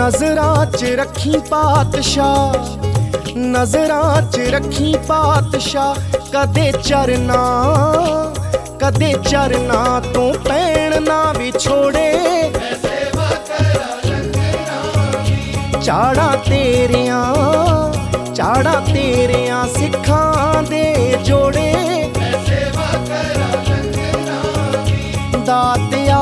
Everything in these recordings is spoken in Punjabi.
ਨਜ਼ਰਾਂ 'ਚ ਰੱਖੀ ਪਾਤਸ਼ਾਹ, ਨਜ਼ਰਾਂ 'ਚ ਰੱਖੀ ਪਾਤਸ਼ਾਹ। ਕਦੇ ਚਰਨਾਂ ਤੋਂ ਪੈਣ ਨਾ ਵਿਛੋੜੇ। ਚਾੜਾਂ ਤੇਰਿਆਂ ਸਿੱਖਾਂ ਦੇ ਜੋੜੇ। ਦਾਤਿਆ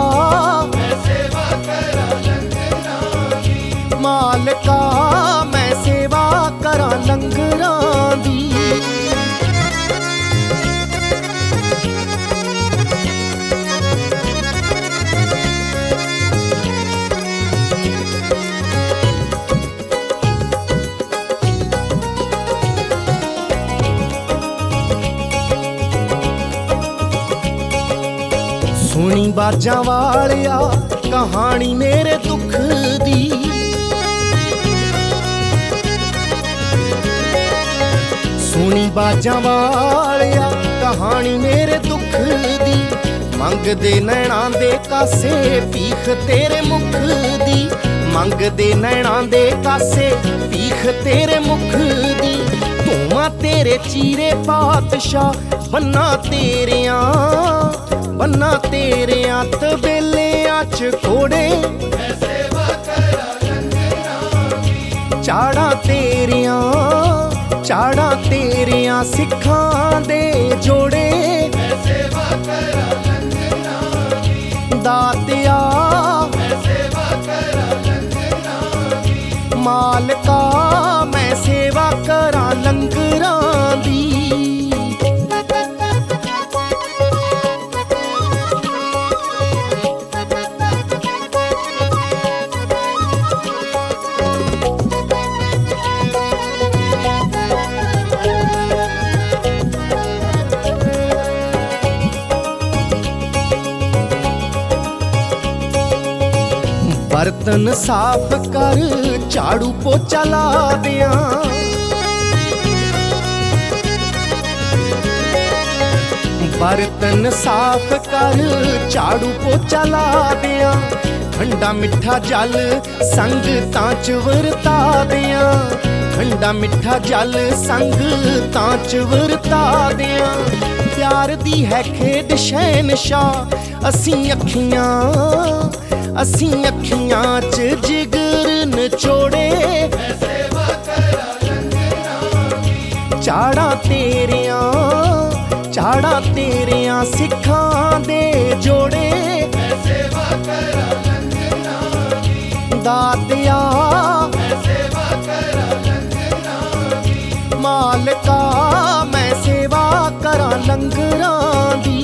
ਮਾਲਕਾ ਮੈਂ ਸੇਵਾ ਕਰਾਂ ਲੰਗਰਾਂ ਦੀ। ਸੁਣੀ ਬਾਜਾਂ ਵਾਲਿਆ ਕਹਾਣੀ ਮੇਰੇ ਦੁੱਖ ਦੀ। ਸੁਣੀ ਬਾਜਾਂ ਵਾਲਿਆ ਕਹਾਣੀ ਮੇਰੇ ਦੁੱਖ ਦੀ। ਮੰਗਦੇ ਨੈਣਾਂ ਦੇ ਕਾਸੇ ਭੀਖ ਤੇਰੇ ਮੁਖ ਦੀ। ਮੰਗਦੇ ਨੈਣਾਂ ਦੇ ਕਾਸੇ ਭੀਖ ਤੇਰੇ ਮੁਖ ਦੀ। ਧੂਆਂ ਤੇਰੇ ਚੀਰੇ ਪਾਤਸ਼ਾਹ ਬੰਨਾਂ ਤੇਰਿਆਂ ਤਬੇਲਿਆਂ 'ਚ ਕੋੜੇ। ਚਾੜਾਂ ਤੇਰਿਆਂ ਸਿੱਖਾਂ ਦੇ ਜੋੜੇ। ਦਾਤਿਆ ਮਾਲਕਾ ਮੈਂ ਸੇਵਾ ਕਰਾਂ ਲੰਗਰਾਂ ਦੀ। ਬਰਤਨ ਸਾਫ਼ ਕਰ ਝਾੜੂ ਪੋਚਾ ਲਾ ਦਿਆਂ। ਬਰਤਨ ਸਾਫ਼ ਕਰ ਝਾੜੂ ਪੋਚਾ ਲਾ ਦਿਆਂ। ਠੰਡਾ ਮਿੱਠਾ ਜਲ ਸੰਗਤਾਂ 'ਚ ਵਰਤਾ ਦਿਆਂ। ਠੰਡਾ ਮਿੱਠਾ ਜਲ ਸੰਗਤਾਂ 'ਚ ਵਰਤਾ ਦਿਆਂ। ਪਿਆਰ ਦੀ ਹੈ ਖੇਡ ਸ਼ਹਿਨਸ਼ਾਹ ਅਸੀਂ ਅੱਖੀਆਂ 'ਚ ਜਿਗਰ ਨਚੋੜੇ। ਚਾੜਾਂ ਤੇਰਿਆਂ ਸਿੱਖਾਂ ਦੇ ਜੋੜੇ। ਦਾਤਿਆ ਮਾਲਕਾ ਮੈਂ ਸੇਵਾ ਕਰਾਂ ਲੰਗਰਾਂ ਦੀ।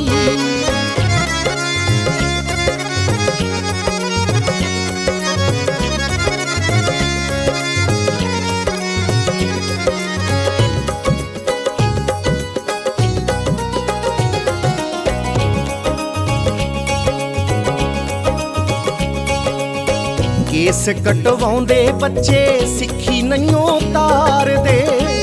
ਕੇਸ ਕਟਵਾਉਂਦੇ ਬੱਚੇ ਸਿੱਖੀ ਨਹੀਂਓ ਤਾਰਦੇ।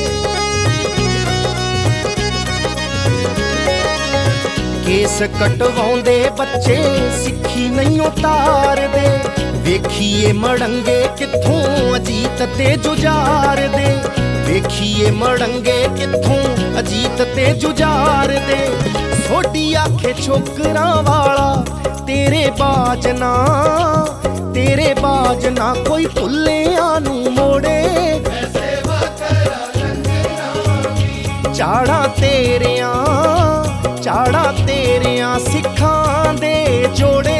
ਕੇਸ ਕਟਵਾਉਂਦੇ ਬੱਚੇ ਸਿੱਖੀ ਨਹੀਂਓ ਤਾਰਦੇ। ਵੇਖੀਏ ਮੜੰਗੇ ਕਿੱਥੋਂ ਅਜੀਤ ਤੇ ਜੁਝਾਰ ਦੇ। ਵੇਖੀਏ ਮੜੰਗੇ ਕਿੱਥੋਂ ਅਜੀਤ ਤੇ ਜੁਝਾਰ ਦੇ। ਸੋਢੀ ਆਖੇ ਛੋਕਰਾਂ ਵਾਲਾ ਤੇਰੇ ਬਾਜ ਨਾ ਕੋਈ ਭੁੱਲਿਆਂ ਨੂੰ ਮੋੜੇ। ਚਾੜਾਂ ਤੇਰਿਆਂ ਸਿੱਖਾਂ ਦੇ ਜੋੜੇ।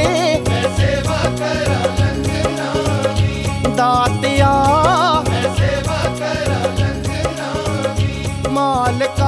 ਦਾਤਿਆ ਮਾਲਕਾ